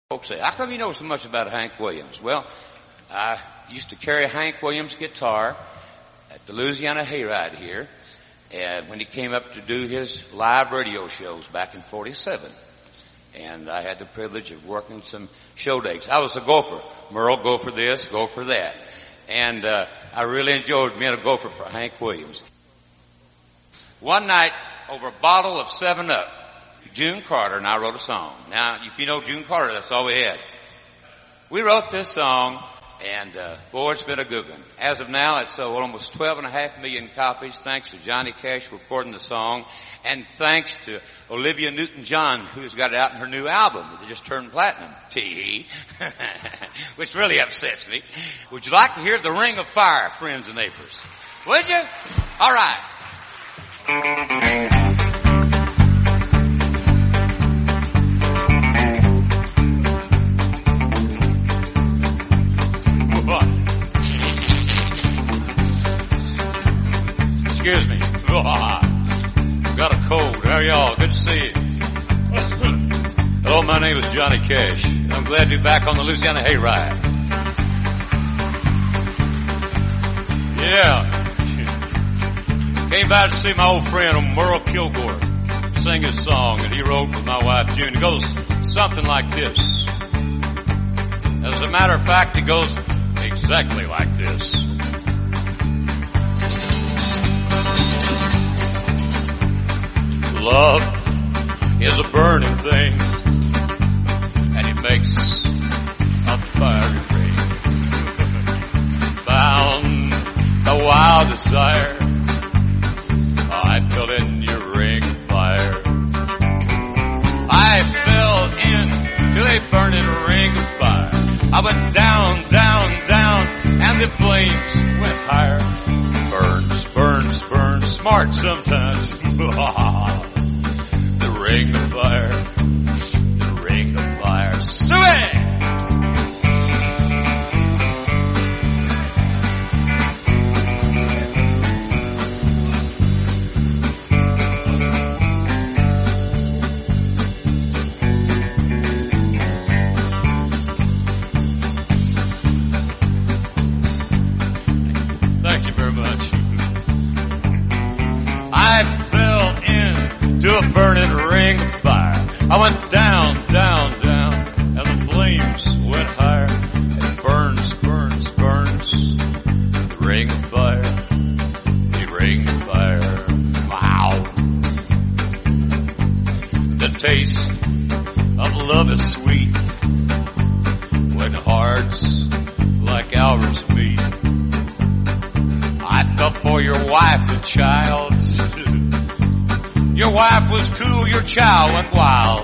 Folks say, how come you know so much about Hank Williams? Well, I used to carry Hank Williams' guitar at the Louisiana Hayride here, and when he came up to do his live radio shows back in '47. And I had the privilege of working some show dates. I was a gopher. Merle, go for this, go for that. And I really enjoyed being a gopher for Hank Williams. One night, over a bottle of 7-Up, June Carter and I wrote a song. Now, if you know June Carter, that's all we had. We wrote this song, and boy, it's been a good one. As of now, it's sold almost 12.5 million copies, thanks to Johnny Cash recording the song, and thanks to Olivia Newton-John, who's got it out in her new album that just turned platinum, Tee, which really upsets me. Would you like to hear The Ring of Fire, friends and neighbors? Would you? All right. Excuse me. Got a cold. How are y'all? Good to see you. Hello, my name is Johnny Cash. I'm glad to be back on the Louisiana Hayride. Yeah. Came by to see my old friend Merle Kilgore sing his song that he wrote with my wife June. It goes something like this. As a matter of fact, it goes exactly like this. Love is a burning thing, and it makes a fire ring. Found a wild desire, I fell in your ring of fire. I fell into a burning ring of fire. I went down, down, down, and the flames went higher. Burns, burns, burns, smart sometimes. The ring of fire, the ring of fire. Swing! Thank you very much. I fell into a burning ring of fire. I went down, down, down, and the flames went higher. It burns, burns, burns. The ring of fire, the ring of fire. Wow. The taste of love is sweet when hearts like ours meet. I felt for your wife and child. Your wife was cool, your child went wild.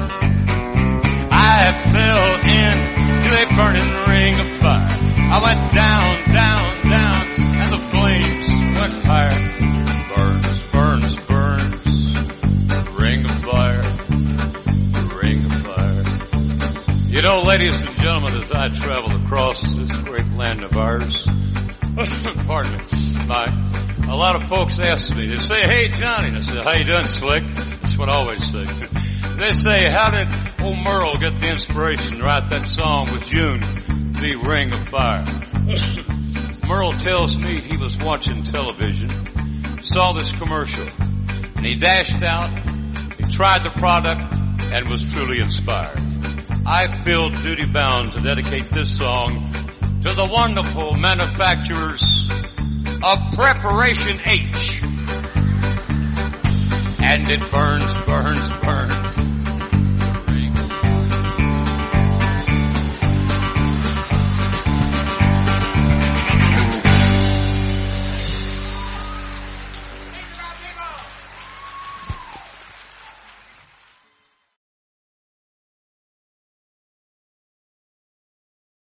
I fell into a burning ring of fire. I went down, down, down, and the flames went higher. Burns, burns, burns, the ring of fire, the ring of fire. You know, ladies and gentlemen, as I travel across this great land of ours, pardon me, a lot of folks ask me, they say, hey, Johnny. And I say, how you doing, Slick? That's what I always say. They say, how did old Merle get the inspiration to write that song with June, The Ring of Fire? Merle tells me he was watching television, saw this commercial, and he dashed out, he tried the product, and was truly inspired. I feel duty-bound to dedicate this song to the wonderful manufacturers of Preparation H. And it burns, burns, burns.